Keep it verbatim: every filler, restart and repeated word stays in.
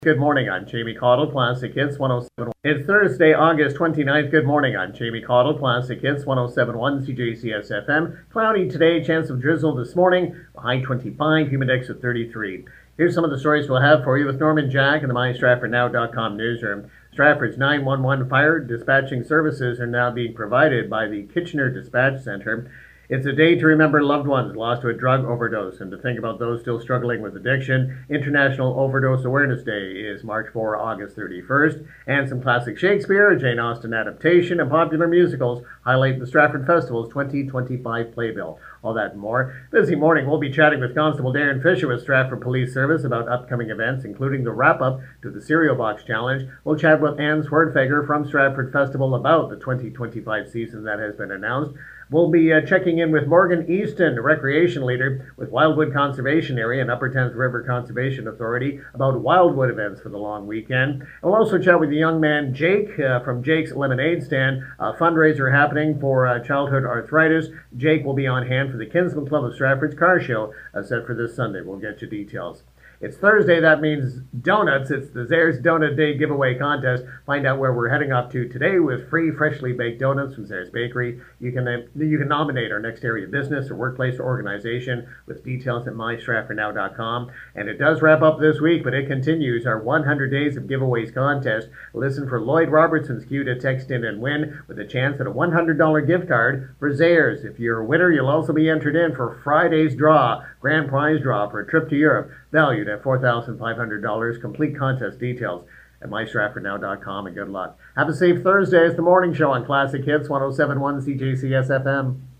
Good morning, I'm Jamie Caudle, Classic Hits one oh seven point one. It's Thursday, August twenty-ninth. Good morning, I'm Jamie Caudle, Classic Hits one oh seven point one C J C S F M. Cloudy today, chance of drizzle this morning, high twenty-five, humid index of thirty-three. Here's some of the stories we'll have for you with Norman Jack in the my stratford now dot com newsroom. Stratford's nine one one fire dispatching services are now being provided by the Kitchener Dispatch Center. It's a day to remember loved ones lost to a drug overdose and to think about those still struggling with addiction. International Overdose Awareness Day is March fourth, August thirty-first. And some classic Shakespeare, a Jane Austen adaptation, and popular musicals highlight the Stratford Festival's twenty twenty-five playbill. All that and more. Busy morning, we'll be chatting with Constable Darren Fisher with Stratford Police Service about upcoming events, including the wrap-up to the Cereal Box Challenge. We'll chat with Anne Swerdfager from Stratford Festival about the twenty twenty-five season that has been announced. We'll be uh, checking in with Morgan Easton, recreation leader with Wildwood Conservation Area and Upper Thames River Conservation Authority, about Wildwood events for the long weekend. And we'll also chat with the young man Jake uh, from Jake's Lemonade Stand, a fundraiser happening for uh, childhood arthritis. Jake will be on hand for the Kinsman Club of Stratford's car show uh, set for this Sunday. We'll get you details. It's Thursday, that means donuts. It's the Zares Donut Day giveaway contest. Find out where we're heading up to today with free freshly baked donuts from Zares Bakery. You can uh, you can nominate our next area business or workplace or organization with details at my stratford now dot com. And it does wrap up this week, but it continues our one hundred days of giveaways contest. Listen for Lloyd Robertson's cue to text in and win with a chance at a one hundred dollars gift card for Zares. If you're a winner, you'll also be entered in for Friday's draw, grand prize draw for a trip to Europe, valued at four thousand five hundred dollars. Complete contest details at my stratford now dot com, and good luck. Have a safe Thursday. It's the morning show on Classic Hits one oh seven point one C J C S F M.